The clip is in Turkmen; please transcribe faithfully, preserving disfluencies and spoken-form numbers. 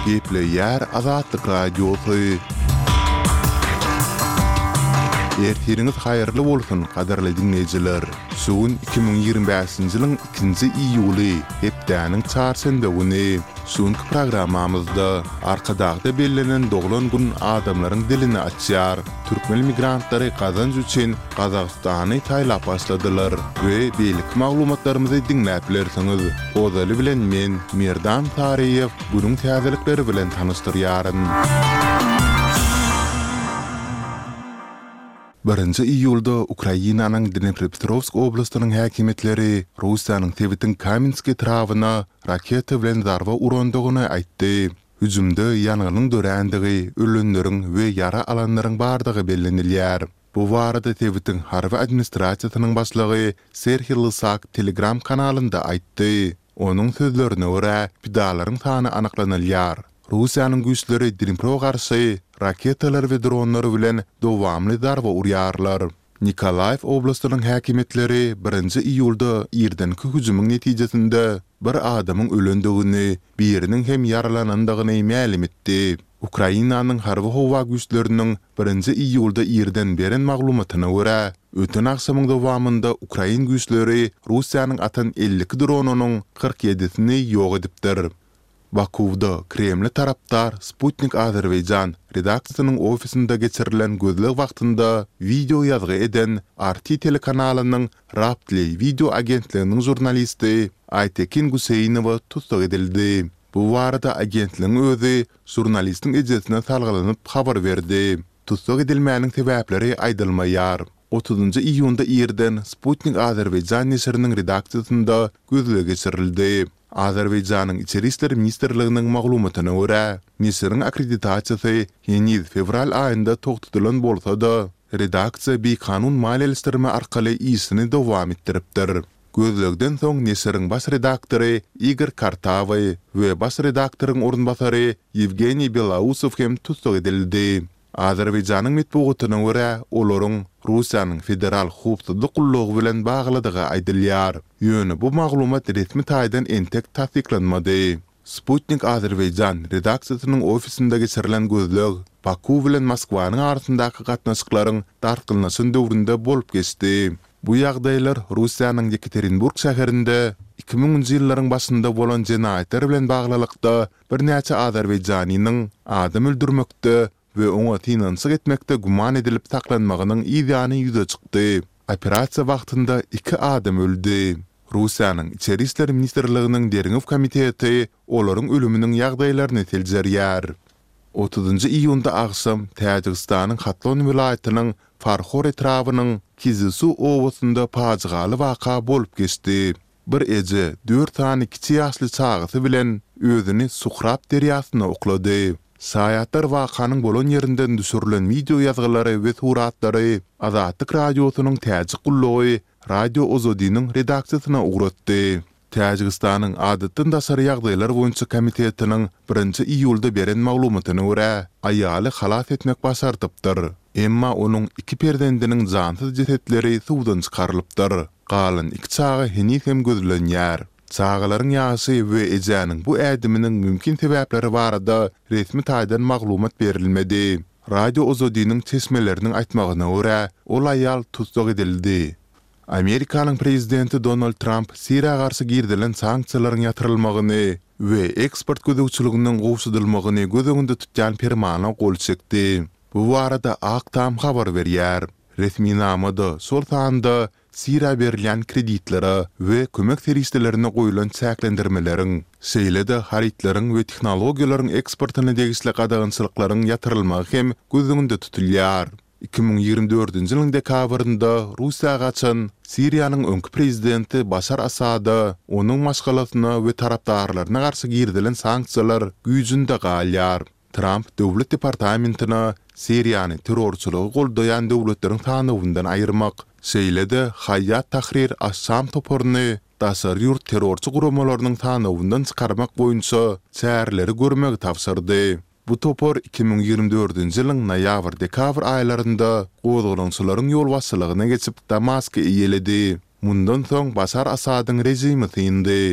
Keple yer Azatlyk radiosu. Ertiriniz hayırlı bolsun, kadarly dinleyijiler. Sugun iki bin ýygrimi beşinji ýylyň ikinji iýuly, hepdäniň çarşamba güni. Sugunky programmamyzda arkadagda bellenen doglan gün adamlaryň dilini açýar. Türkmen migrantlary gazanç üçin Gazagstany taýlap başladylar we beýlik maglumatlarymyzy dinläp bilersiňiz. Ozaly bilen men Merdan Tariýew bunuň täzelikleri bilen tanıştyrýaryn. birinji iýulda Ukrainanyň Dnepropetrovsk oblastynyň häkimetleri Russiýanyň Tebitin Kamenski trawyna raketa bilen zarba urandygyny aýtdy. Hüjümde ýanygyň dörändigi, ölenleriň we yara alanlaryň bardygy bellenilýär. Bu barada Tebitin harby administrasiýasynyň başlygy Serhiy Lysak Telegram kanalynda aýtdy. Onuň sözlerine görä, pidalaryň sany anyklanylýar. Russiýanyň güýçleri Dnipro garşy raketalar we dronlar bilen dowamly darba urýarlar. Nikolaev oblastynyň häkimetleri birinji iýulda irdenki hüjümüň netijesinde bir adamyň ölendigini, biriniň hem yaralanandygyny ma'lum etdi. Ukrainanyň harby howa güýçleriniň birinji iýulda irden beren maglumatyna görä, öten akşamyň dowamında Ukrain güýçleri Russiýanyň atan elli dronunyň kırk yedisini ýok edipdir. Bakuwda Kreml taraptar Sputnik Azerbaycan redaksiýasynyň ofisinde geçirilen gözleg wagtynda video ýazgy eden R T telekanalynyň Raptly video agentliginiň jurnalisti Aytekin Guseynowa tutsak edildi. Bu barada agentligiň özü jurnalistiň ejesine salgylanyp habar berdi. Tutsak edilmäniň sebäpleri aýdylmaýar. otuzunji iýunda ýerden Sputnik Azerbaycan neşriniň redaksiýasynda gözleg geçirildi. Azerbayjanyň Içeri işler ministrliginiň maglumatyna görä, neşriň akkreditasiýasy ýeni fevral aýynda togtudylan bolsa-da, redaksiýa bir kanun maliýeleşdirme arkaly işini dowam etdiripdir. Gözlegden soň neşriň baş redaktory Igor Kartavoy we baş redaktoryň orunbasary Yevgeniy Belausov hem tutsak edildi. Azerbayjanyň metbugatyna görä, olaryň Russiýanyň federal hukuk gullugy bilen bagladygy aýdylýar. Ýöne bu maglumat resmi taýdan entek tasdiklanmady. Sputnik Azerbaycan redaksiýasynyň ofisinde geçirilen gözleg Baku bilen Moskwanyň arasyndaky gatnaşyklaryň darkylnaşyn döwründe bolup geçdi. Bu ýagdaýlar Russiýanyň Yekaterinburg şäherinde iki miňinji ýyllaryň başynda bolan jenaýetler bilen baglylykda bir näçe Azerbayjanynyň adam öldürmekde we oňa finansyk etmekde guman edilip saklanmagynyň ýygyny ýüze çykdy. Operasiýa wagtynda iki adam öldü. Russiýanyň Içeri işler ministrliginiň Deringiw komiteti olaryň ölüminiň ýagdaýlaryny teljerýär. otuzunji iýunda akşam Täjikistanyň Hatlon vilayatynyň Farhore trawynyň Kizisu owasynda paçgaly waka bolup geçdi. Bir eje dört tane kiçi ýaşly çagasy bilen özüni Suhrab derýasyna oklady. Saýatlar wakanyň bolan ýerinden düşürilen video ýazgylary we suratlary Azatlyk radiosynyň täjik gullugy Radio Ozodynyň redaksiýasyna ugratdy. Täjikistanyň adatdan daşary ýagdaýlar boýunça komitetiniň birinji iýulda beren maglumatyna görä, aýaly halas etmek başardypdyr. Emma onuň iki perdendiniň jansyz jesetleri suwdan çykarylypdyr. Galan iki çaga henüz hem gözlenýär. Çağalaryň ýaşy we ejaniň bu ädiminiň mümkin sebäpleri barada resmi taýdan maglumat berilmedi. Radio Ozodynyň çeşmeleriniň aýtmagyna görä, ol aýal tutsak edildi. Amerikanyň prezidenti Donald Trump Siriýa garşy girdilen sanksiýalaryň ýatyrylmagyny we eksport gözegçiliginiň gowşudylmagyny göz öňünde tutýan fermana gol çekdi. Bu barada Aktam habar berýär. Resmi namada sol tanda Siriýa berilen kreditlere we kömek serişdelerine goýulan çäklendirmeleriň, şeýle-de haritlaryň we tehnologiýalaryň eksportyna degisli gadagynçylyklaryň ýatyrylmagy hem göz öňünde tutulýar. iki bin ýygrimi dördünji ýylyň dekabrynda Russiýa gaçan Siriýanyň öňkü prezidenti Başar Asada onuň maşgalasyna we tarapdarlaryna garşy girdilen sanksiýalar güýjünde galýar. Trump döwlet departamentina Siriýany terrorçylygy goldaýan döwletleriň tanawyndan aýyrmak, şeýle-de Hayat Tahrir Aşşam toporuny daşary ýurt terrorçy guramalarynyň tanawyndan çykarmak boýunça çäreleri görmek tapşyrdy. Bu topor iki bin ýygrimi dördünji ýylyň noýabr-dekabr aýlarynda gozgulançylaryň ýol başçylygyna geçip Damaska iýeledi. Mundan soň Başar Asadyň rejimi tyýyndy.